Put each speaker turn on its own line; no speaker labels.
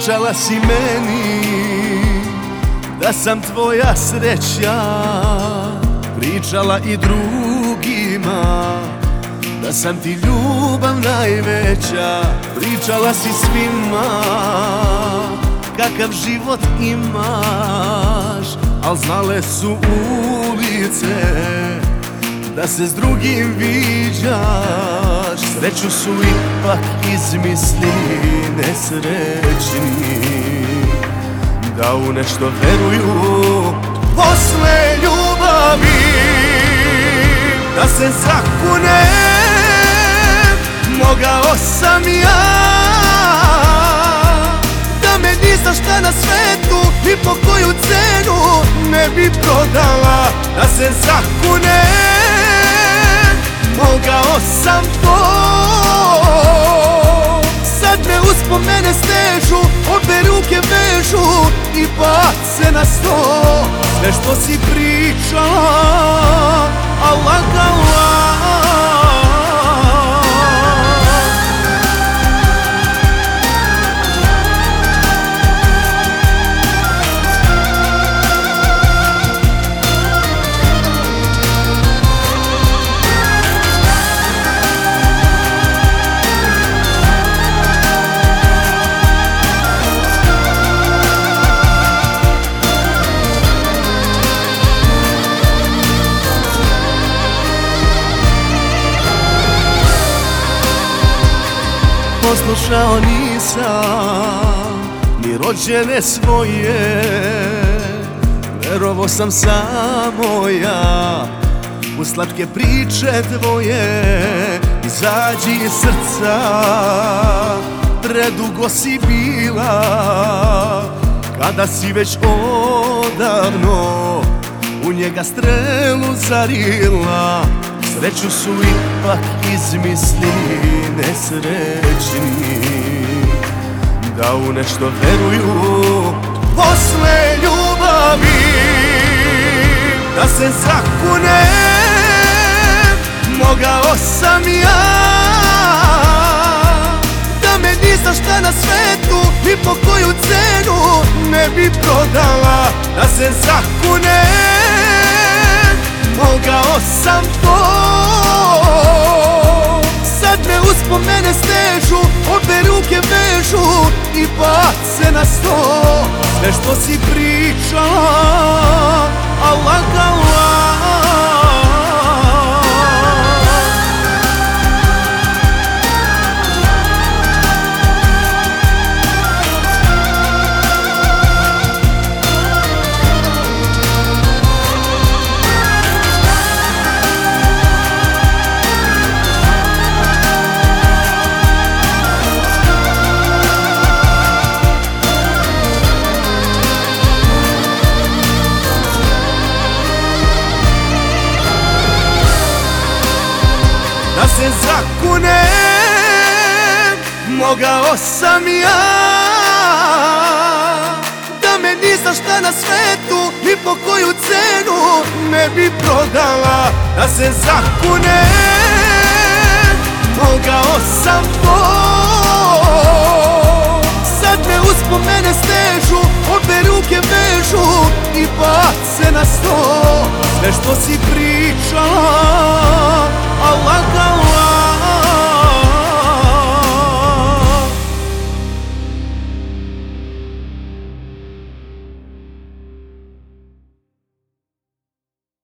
Pričala si meni da sam tvoja sreća, pričala i drugima da sam ti ljubav najveća. Pričala si svima kakav život imaš, al znale su ulice da se s drugim viđaš. Sreću su ipak izmisli nesrećni, da u nešto veruju posle ljubavi. Da se zakunem, mogao sam ja, da me ni za šta na svetu ni po koju cenu ne bi prodala. Da se zakunem, mogao sam to. Sad me uspomene stežu, obe ruke vežu i bace na sto. Sve što si pričala, a lagala. Poslušao nisam ni rođene svoje, verovo sam samo ja u slatke priče tvoje. Izađi iz srca, predugo si bila, kada si već odavno u njega strelu zarila. Sreću su ipak izmisli nesrećni, da u nešto veruju posle ljubavi. Da se zakunem, mogao sam ja, da me ni za šta na svetu ni po koju cenu ne bi prodala. Da se zakunem, mogao sam to. Sad me uspomene stežu, obe ruke vežu i bace na sto. Sve što si pričala, a lagala. Da se zakunem, mogao sam ja, da me ni za šta na svetu ni po koju cenu ne bi prodala. Da se zakunem, mogao sam to. Sad me uspomene stežu, obe ruke vežu i bace na sto. Sve što si pričala,